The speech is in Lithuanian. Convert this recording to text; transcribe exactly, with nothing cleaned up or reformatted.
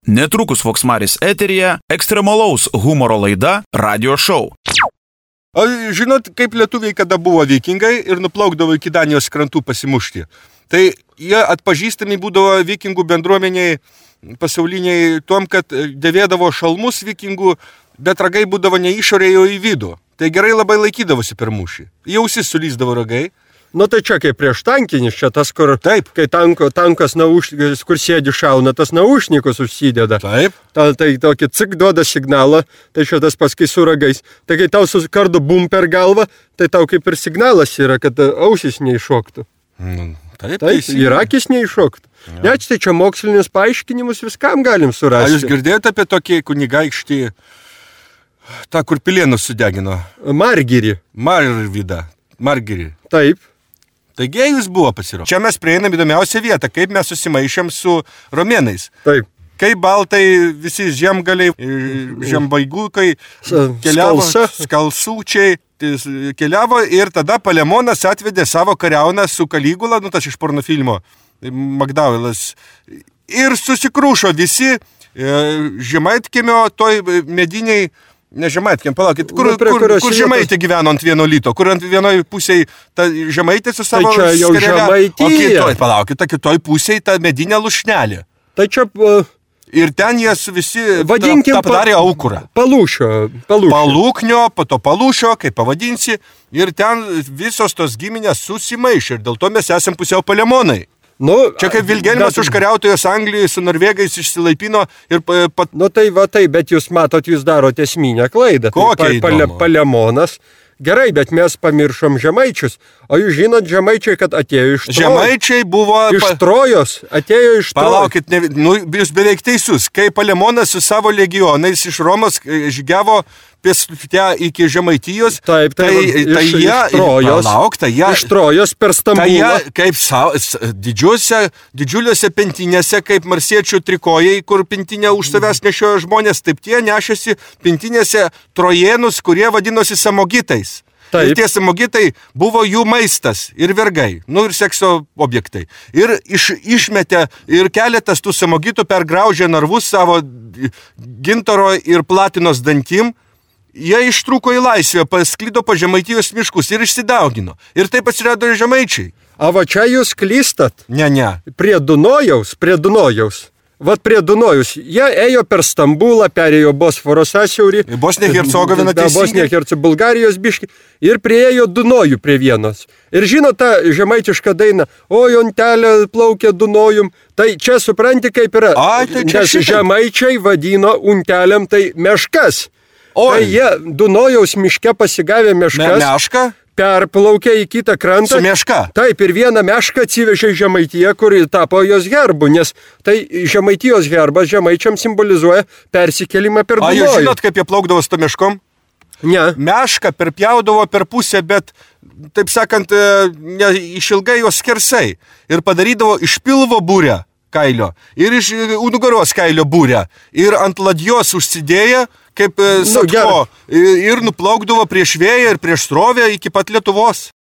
Netrukus Voksmaris eteryje ekstremalaus humoro laida Radio Show. O žinot, kaip lietuviai kada buvo vikingai ir nuplaukdavo iki Danijos krantų pasimušti? Tai jie atpažįstami būdavo vikingų bendruomeniai pasauliniai tuom, kad dėvėdavo šalmus vikingų, bet ragai būdavo ne išorėje, o į vidų. Tai gerai labai laikydavosi per mūšį. Į ausis sulyzdavo ragai. Nu tai čia kaip prieš tankinis, čia tas, kur, Taip. kai tanko, tankas, nauš, kur sėdi šauna, tas naušnikus užsideda. Taip. Ta, tai tokį cik duoda signalą, tai čia tas paskui su ragais. Tai kai tau susikardo bum per galvą, tai tau kaip ir signalas yra, kad ausis neiššoktų. Mm, taip, Taip, ir akis neiššoktų. Ja. Net tai čia mokslinius paaiškinimus viskam galim surasti. Ar jūs girdėjote apie tokį kunigaikštį, tą, kur Pilėnus sudegino? Margirį. Marvydą. Margirį. Taip. Taigi jūs buvo pasirodo. Čia mes prieinam įdomiausią vietą, kaip mes susimaišėm su romėnais. Taip. Kaip baltai visi žemgaliai, žembaigūkai keliavo, Skalsa. skalsūčiai keliavo ir tada Palemonas atvedė savo kariauną su Kaligula, nu tas iš pornofilmo, Magdavilas, ir susikrūšo visi Žemaitkiemio toj mediniai. Ne Žemaitkiemio, palaukit, kur, Nu, prie kur, kurios kur vietos? Žemaitė gyveno ant vieno lyto, kur ant vienoj pusėje ta Žemaitė su savo čia jau skarele, Žemaitija. o kitoj, palaukit, ta kitoj pusėje ta medinė lušnelė. Tai čia uh, Ir ten jie su visi vadinkim ta, ta padarė aukurą. Palūšio. Palūšio. Palūknio, po to palūšio, kaip pavadinsi, ir ten visos tos giminės susimaišė ir dėl to mes esam pusiau palemonai. Nu, Čia kaip Vilgelmas bet- užkariautojas Anglijai su norvegais išsilaipino ir pa- pat... Nu tai va tai, bet jūs matot, jūs darote esminę klaidą. Kokią Tai pa- pale, įdomu? Palemonas. Gerai, bet mes pamiršom žemaičius. O jūs žinot žemaičiai, kad atėjo iš Trojos. Žemaičiai buvo... Iš pa- Trojos. Atėjo iš Trojos. Palaukit, ne, nu, jūs beveik teisus. Kai Palemonas su savo legionais iš Romos e, žygiavo pėstute iki Žemaitijos, Taip, tai, tai, tai iš, jie... iš Trojos. Palauk, tai jie... Iš Trojos per Tai Stambulą. jie kaip savo, didžiuose, didžiuliuose pintinėse, kaip marsiečių trikojai, kur pintinę už savęs nešiojo žmonės, taip tie nešėsi pintinėse trojėnus, kurie vadinosi samogitais. Taip. Ir tie samogitai buvo jų maistas ir vergai, nu ir sekso objektai. Ir iš, išmetė ir keletas tų samogitų pergraužė narvus savo gintaro ir platinos dantim. Jie ištrūko į laisvę, pasklido po Žemaitijos miškus ir išsidaugino. Ir taip atsirado ir žemaičiai. O va čia jūs klystat. Ne, ne. Prie Dunojaus, prie Dunojaus. Vat prie Dunojus. Jie ėjo per Stambulą, perėjo Bosforo sąsiaurį. Bosnija Hercegovina Da, Bosnija teisingai. Hercegovina, Bulgarijos biški. Ir prieėjo Dunojų prie vienos. Ir žino tą žemaitišką dainą, o jontelė plaukė Dunojum. Tai čia supranti, kaip yra. Ai, tai čia Nes šitaip. žemaičiai vadino untelėm tai meškas. Oi. Tai jie Dunojaus miške pasigavė Me, meškas. meška Perplaukė į kitą krantą. su meška. Taip, ir vieną mešką atsivežė į Žemaitiją, kuri tapo jos herbu, nes tai Žemaitijos herbas žemaičiam simbolizuoja persikelimą per O Dunojų. jūs žinot, kaip jie plaukdavo su to meškom? Ne. Mešką perpjaudavo per pusę, bet, taip sakant, e, ne, išilgai jos skersai. Ir padarydavo iš pilvo būrę kailio ir iš e, nugaros kailio būrę. Ir ant ladjos užsidėję, kaip e, Nu, sakko, ir, ir nuplaukdavo prieš vėją ir prieš srovę iki pat Lietuvos.